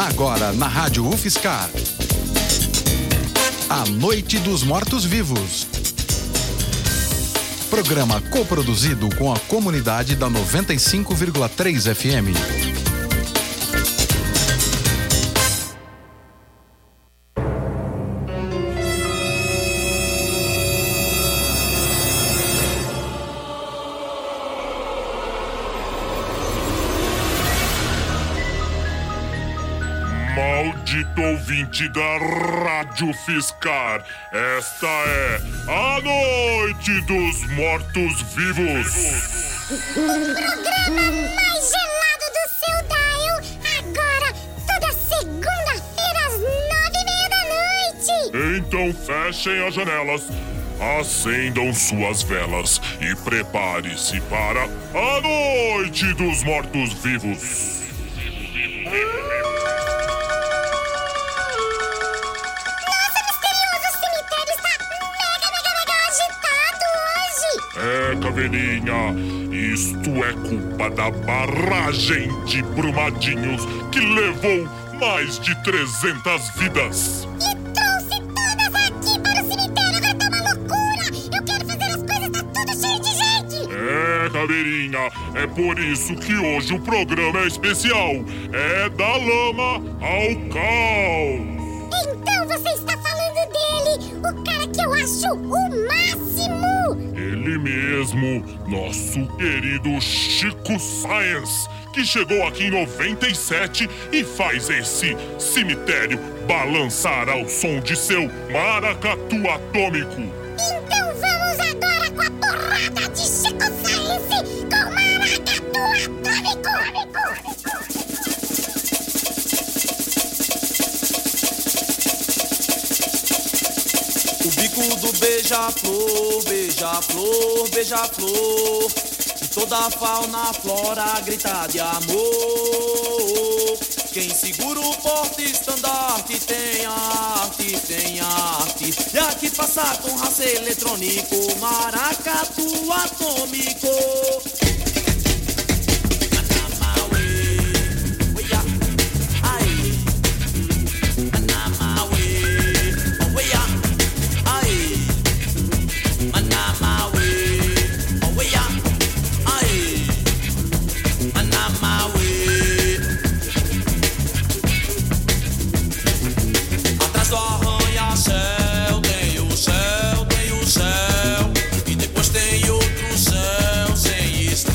Agora na Rádio UFSCar. A Noite dos Mortos-Vivos. Programa coproduzido com a comunidade da 95,3 FM. Maldito ouvinte da Rádio UFSCar, esta é a Noite dos Mortos-Vivos. O programa mais gelado do seu dial, agora toda segunda-feira às 9:30 da noite. Então fechem as janelas, acendam suas velas e prepare-se para a Noite dos Mortos-Vivos. Caveirinha, isto é culpa da barragem de Brumadinhos que levou mais de 300 vidas. E trouxe todas aqui para o cemitério, agora tá uma loucura. Eu quero fazer as coisas, tá tudo cheio de gente. Caveirinha, é por isso que hoje o programa é especial. É da lama ao caos. Então você está falando dele, o cara que eu acho o máximo. Ele mesmo, nosso querido Chico Science, que chegou aqui em 97 e faz esse cemitério balançar ao som de seu maracatu atômico. Então vamos agora com a porrada de Chico Science com o maracatu atômico. O bico do beija-flor, beija-flor, beija-flor, e toda a fauna, flora grita de amor. Quem segura o porta-estandarte tem arte, tem arte. E aqui passa com raça eletrônico, maracatu atômico. Tem o céu, e depois tem outro céu sem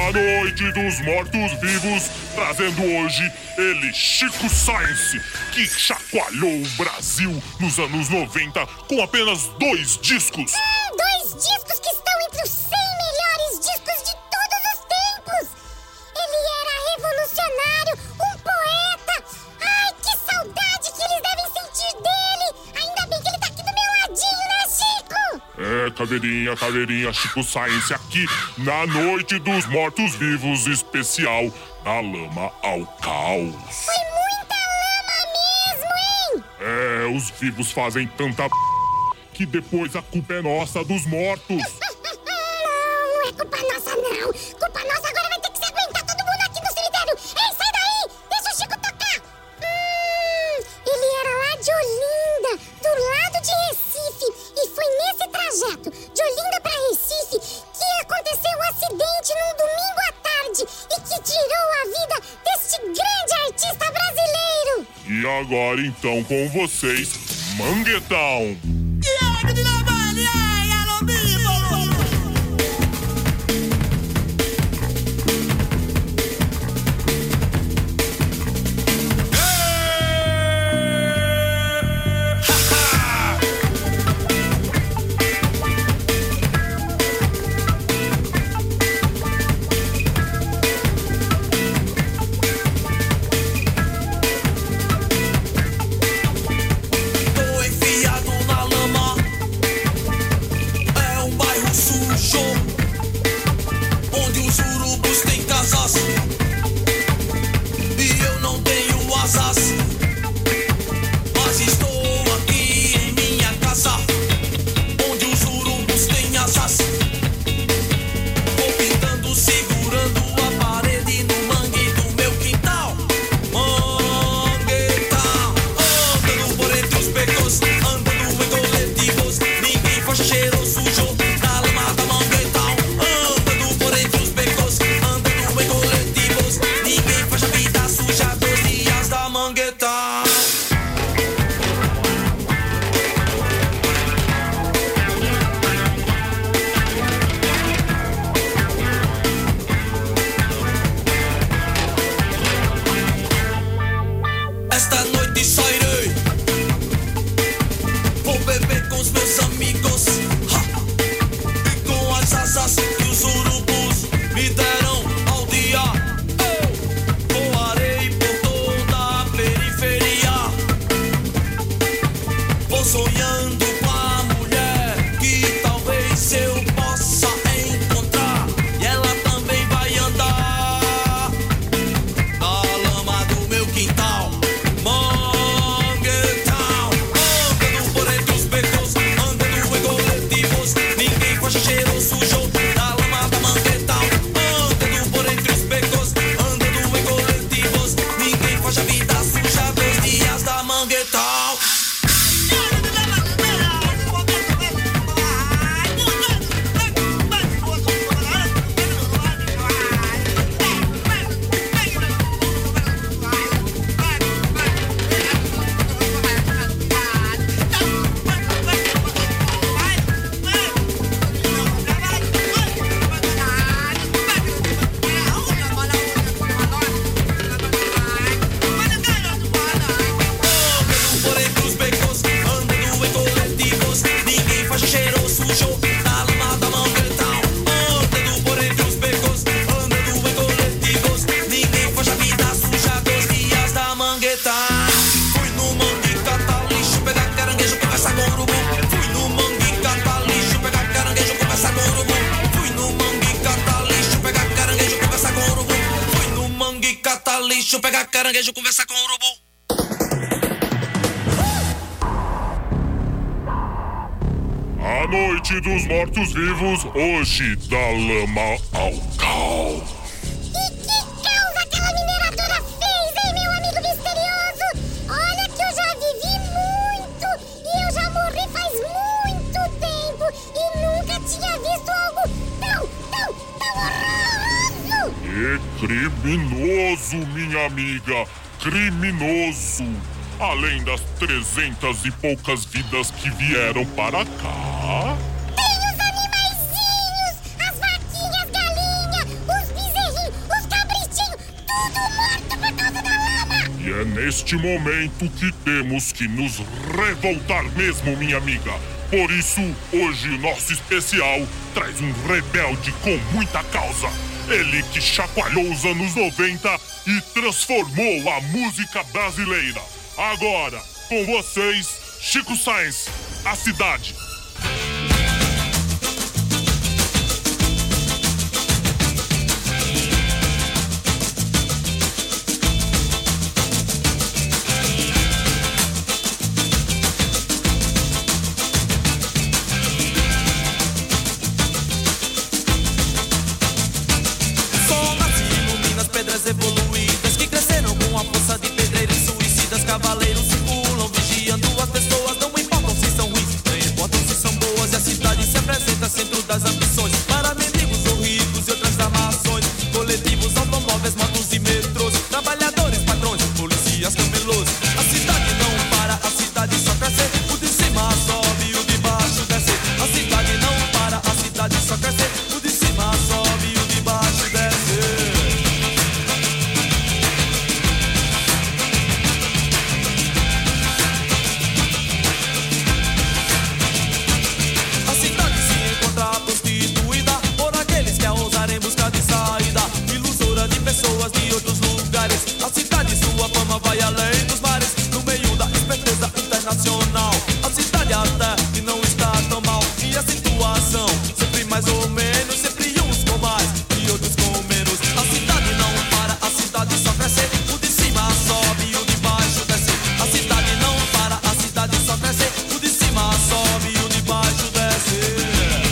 Na noite dos mortos-vivos, trazendo hoje ele, Chico Science, que chacoalhou o Brasil nos anos 90 com apenas 2 discos. 2 discos que estão entre os 100 melhores discos de todos os tempos. Ele era revolucionário, um poeta. Ai, que saudade que eles devem sentir dele. Ainda bem que ele tá aqui do meu ladinho, né, Chico? Caveirinha, Chico Science aqui na Noite dos Mortos-Vivos especial da Lama ao Caos. Foi muita lama mesmo, hein? Os vivos fazem tanta que depois a culpa é nossa dos mortos. Não é culpa nossa, não. Culpa nossa agora vai ter que se aguentar todo mundo aqui no cemitério. Ei, sai daí! Deixa o Chico tocar. Ele era lá de Olinda, do lado de Recife. E foi nesse trajeto, de Olinda pra Recife, que aconteceu um acidente num domingo à tarde e que tirou a vida deste grande artista brasileiro. E agora então com vocês, Manguetown. Pegar caranguejo, conversar com o urubu. A Noite dos Mortos-Vivos, hoje da Lama ao Caos. E que caos aquela mineradora fez, hein, meu amigo misterioso? Olha que eu já vivi muito e eu já morri faz muito tempo e nunca tinha visto algo tão horroroso. E criminoso, minha amiga, criminoso. Além das 300 e poucas vidas que vieram para cá. Tem os animaizinhos, as vaquinhas, galinhas, os bezerrinhos. E é neste momento que temos que nos revoltar mesmo, minha amiga. Por isso, hoje nosso especial traz um rebelde com muita causa. Ele que chacoalhou os anos 90 e transformou a música brasileira. Agora, com vocês, Chico Science, A Cidade. Evoluídas que cresceram com a força de pedreiros suicidas. Cavaleiros circulam, vigiando as pessoas. Não importam se são ruins, nem importam se são boas. E a cidade se apresenta centro das ambições para mendigos ou ricos e outras armações. Coletivos, automóveis, motos e metrôs. Trabalhadores, patrões, polícias, camelôs. A cidade não para, a cidade só cresce. O de cima sobe, o de baixo desce. A cidade não para, a cidade só cresce. O de cima sobe, o de baixo desce. Pessoas de outros lugares. A cidade, sua fama vai além dos mares. No meio da esperteza internacional. A cidade até que não está tão mal. E a situação sempre mais ou menos. Sempre uns com mais e outros com menos. A cidade não para, a cidade só cresce. O de cima sobe, o de baixo desce. A cidade não para, a cidade só cresce. O de cima sobe, o de baixo desce.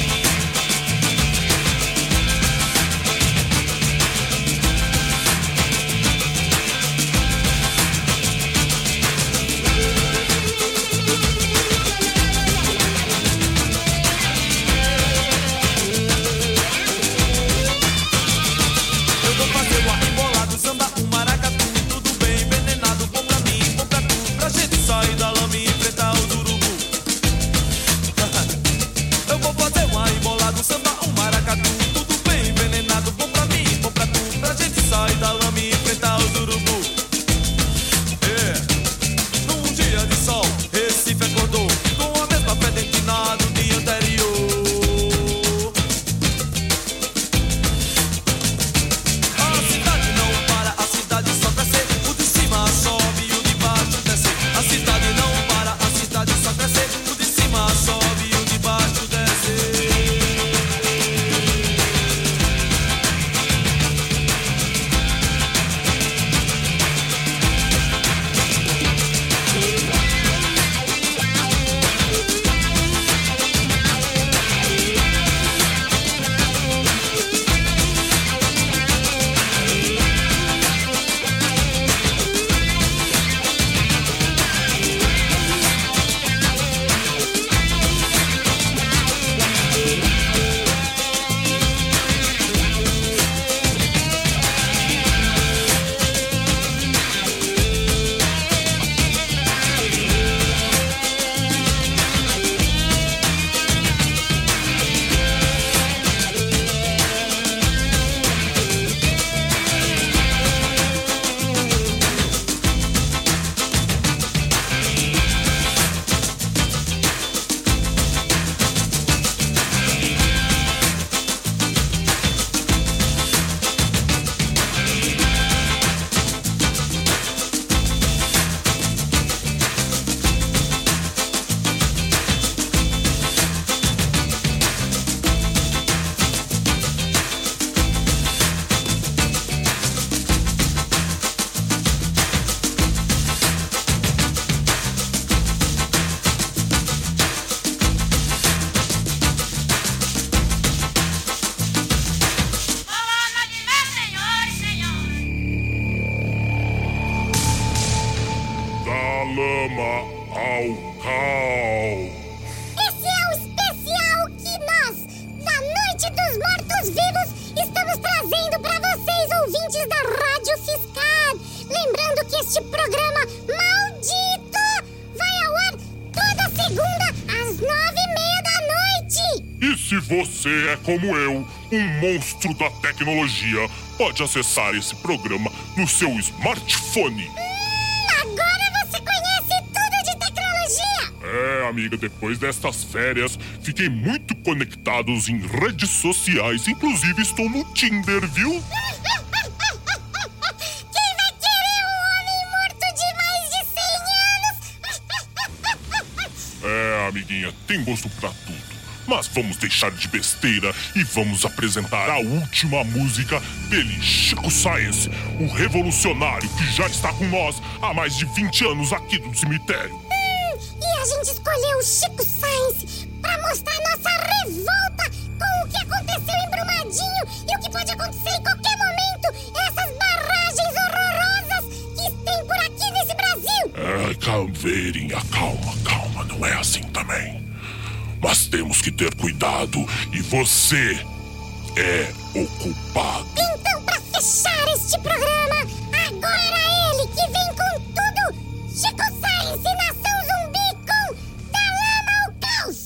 Esse é o especial que nós, da Noite dos Mortos-Vivos, estamos trazendo para vocês, ouvintes da Rádio Fiscar. Lembrando que este programa maldito vai ao ar toda segunda às 9h30 da noite. E se você é como eu, um monstro da tecnologia, pode acessar esse programa no seu smartphone. Amiga, depois destas férias, fiquei muito conectado em redes sociais. Inclusive, estou no Tinder, viu? Quem vai querer um homem morto de mais de 100 anos? Amiguinha, tem gosto pra tudo. Mas vamos deixar de besteira e vamos apresentar a última música dele, Chico Science, o revolucionário que já está com nós há mais de 20 anos aqui no cemitério. E a gente escolheu o Chico Science pra mostrar nossa revolta com o que aconteceu em Brumadinho e o que pode acontecer em qualquer momento. Essas barragens horrorosas que tem por aqui nesse Brasil. Caveirinha, calma, não é assim também. Mas temos que ter cuidado e você é o culpado. Então, pra fechar este programa, agora ele que vem com tudo, Chico Science, Nação Zumbi com Da Lama ao Caos.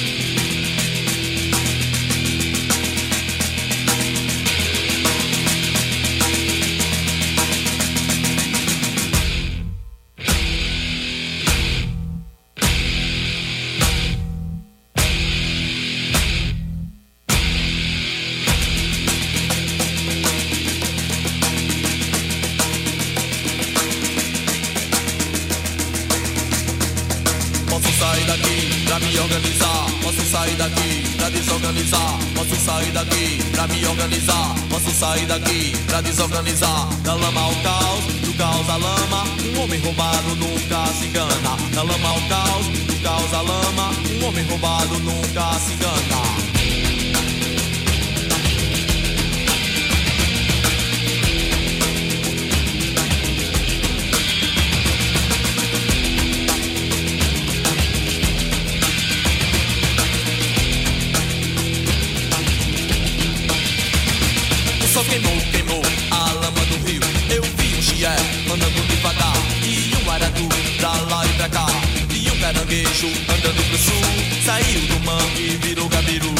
Pra me organizar, posso sair daqui pra desorganizar. Posso sair daqui pra me organizar. Posso sair daqui pra desorganizar. Da lama ao caos, do caos à lama. Um homem roubado nunca se engana. Da lama ao caos, do caos à lama. Um homem roubado nunca se engana. Queimou a lama do rio. Eu vi um chié andando devagar e um aratu pra lá e pra cá. E um caranguejo andando pro sul. Saiu do mangue e virou gabiru.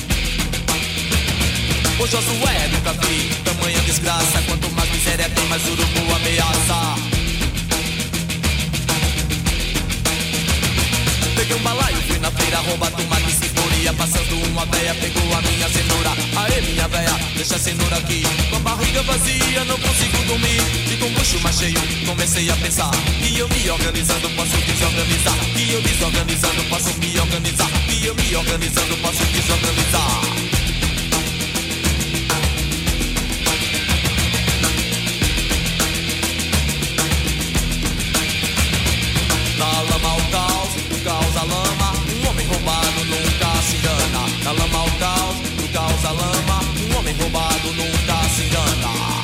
Ô Josué, nunca vi tamanha desgraça. Quanto mais miséria tem, mais urubu ameaça. Peguei um balaio, fui na feira roubar tomate e ceboria. Passando uma véia, pegou a minha cenoura. Aê, minha véia, deixa a cenoura aqui. Com a barriga vazia, não consigo dormir. E com o bucho mais cheio, comecei a pensar. Que eu me organizando, posso desorganizar. Que eu desorganizando, posso me organizar. Que eu me organizando, posso desorganizar. Da lama ao caos, do caos à lama. Um homem roubado nunca se engana. Da lama ao caos, do caos à lama. Um homem roubado nunca se engana.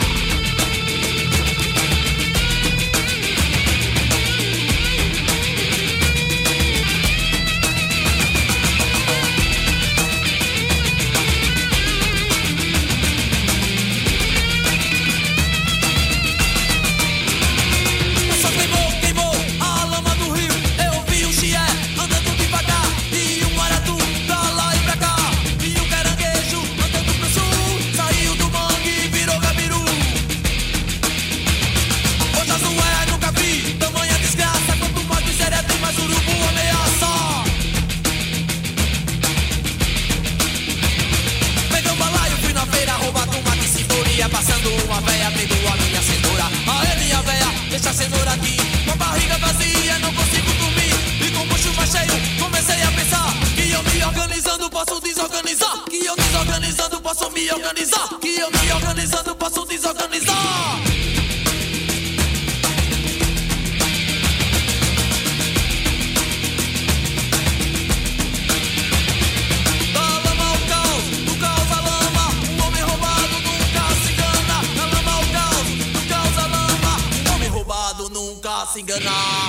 Passando uma véia, pegou a minha cenoura. Aê, minha véia, deixa a cenoura aqui. Com a barriga vazia, não consigo dormir. E com o bucho mais cheio, comecei a pensar. Que eu me organizando, posso desorganizar. Que eu desorganizando, posso me organizar. Que eu me organizando, posso desorganizar. Nunca se enganar.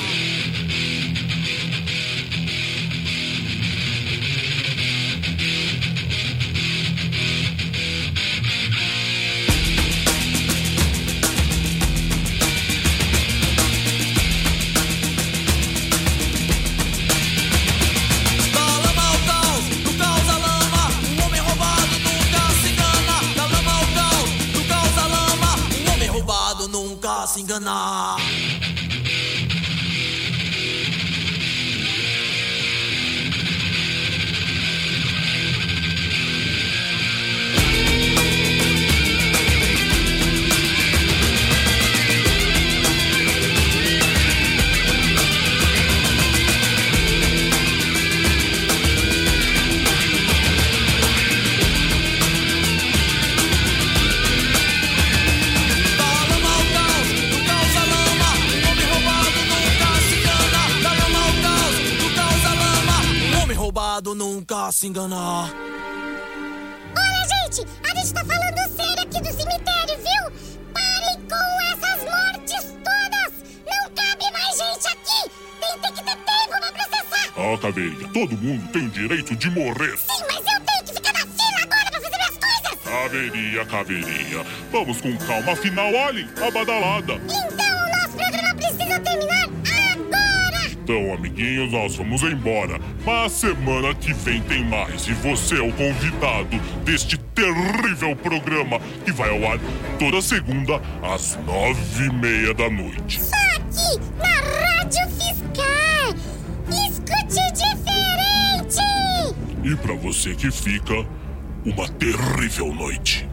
Da lama ao caos, do caos à lama. Um homem roubado nunca se engana. Da lama ao caos, do caos à lama. Um homem roubado nunca se enganar. brincar, se enganar. Olha, gente, a gente tá falando sério aqui do cemitério, viu? Parem com essas mortes todas! Não cabe mais gente aqui! Tem que ter tempo pra processar! Ah, Caveirinha, todo mundo tem o direito de morrer. Sim, mas eu tenho que ficar na fila agora pra fazer minhas coisas! Caveirinha, vamos com calma, afinal, olhem, a badalada. Então o nosso programa precisa terminar agora! Então, amiguinhos, nós vamos embora. Mas semana que vem tem mais. E você é o convidado deste terrível programa que vai ao ar toda segunda às 9:30 da noite. Só aqui na Rádio Fiscar! Escute diferente! E pra você que fica, uma terrível noite.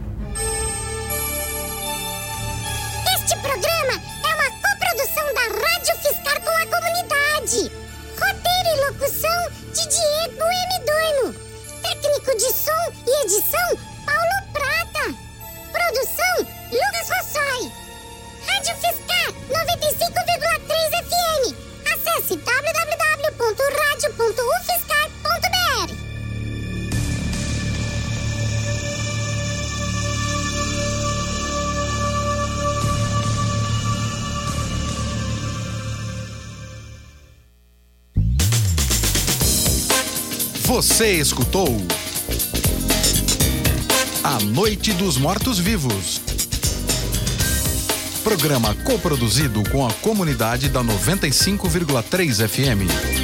Este programa é uma coprodução da Rádio Fiscar com a comunidade. Roteiro e locução de Diego M. Doino. Técnico de som e edição, Paulo Prata. Produção, Lucas Rossoi. Rádio Fiscar 95,3 FM. Acesse www.radio.ufiscar.br. Você escutou A Noite dos Mortos-Vivos. Programa coproduzido com a comunidade da 95,3 FM.